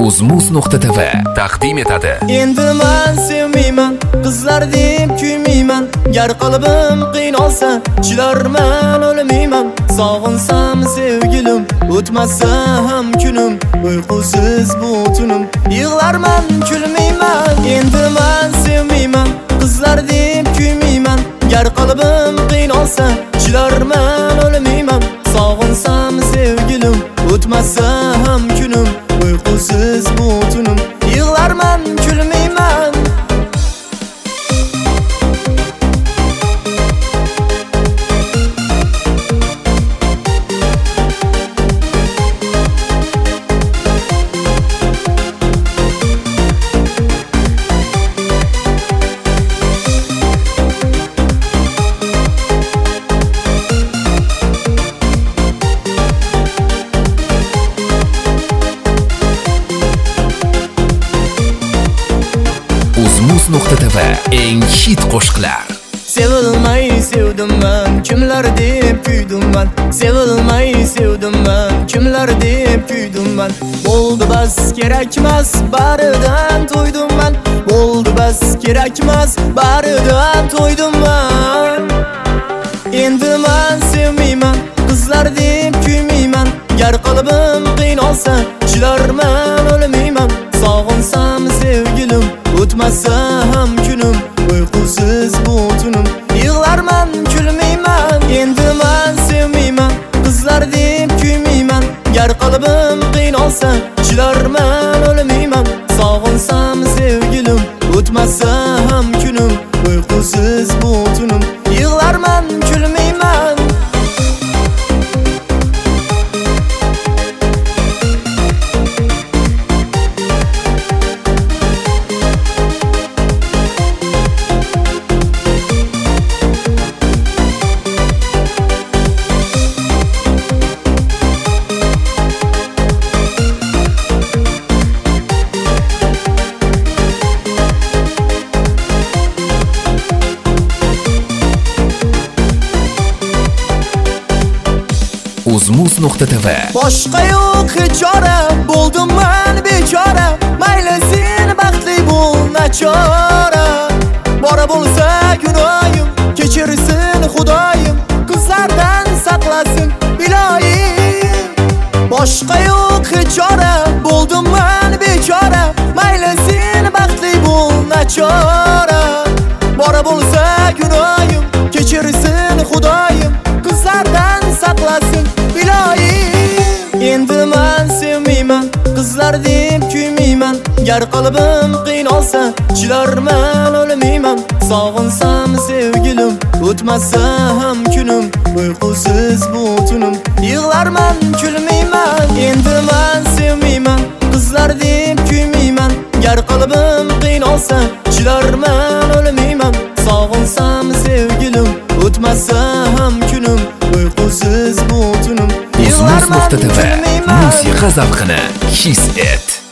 Uzmuz.tv taqdim etadi. Endi men sevmayman, qizlar deb kuymayman. Gar qalbim qiynalsa, chilarman, o'lmayman. Sog'insam sevgilim, o'tmasa ham kunim. Uyqusiz bu tunim, yig'larman, kulmayman. Endi men sevmayman, qizlar deb kuymayman. Gar qalbim qiynalsa, chilarman, o'lmayman. Sog'insam sevgilim, o'tmasa ham kunim. Uyqusiz bu tunim, yig'larman, kulmayman. Uzmuz.tv eng hit qo'shiqlar. Sevilmay sevdim men, kimlar deb kuydim men. Sevilmay sevdim men, kimlar deb kuydim men. Bo'ldi bas, kerakmas, baridan to'ydim men. Bo'ldi bas, kerakmas, baridan to'ydim men. Endi men sevmayman, qizlar deb kuymayman. Gar qalbim qiynalsa, chilarman, o'lmayman. Sog'insam sevgilim, o'tmasa ham kunim. Uyqusiz bu tunim, yig'larman, kulmayman. Endi men sevmayman, qizlar deb kuymayman. Gar qalbim qiynalsa, chilarman, o'lmayman. Sog'insam sevgilim, o'tmasa ham kunim. Uyqusiz bu tunim, yig'larman, kulmayman. Uzmuz.tv Boshqa yo'q hech chora, bo'ldim men bechora. Mayli sen baxtli bo'l, nachora. Bora bo'lsa gunoyim, kechirsin Xudoyim. Qizlardan saqlasin iloyim. Boshqa yo'q hech chora, bo'ldim men bechora. Mayli sen baxtli bo'l, nachora. Bora bo'lsa gunoyim, kechirsin Xudoyim. Qizlardan saqlasin iloyim. Endi men sevmayman, qizlar deb kuymayman. Gar qalbim qiynalsa, chilarman, o'lmayman. Sog'insam sevgilim, o'tmasa ham kunim. Uyqusiz bu tunim, yig'larman, kulmayman. Endi men sevmayman, qizlar deb kuymayman. Gar qalbim qiynalsa, chilarman, o'lmayman. Sog'insam sevgilim, o'tmasa ham kunim. Uyqusiz bu tunim, Uzmuz.tv musiqa zavqini his et.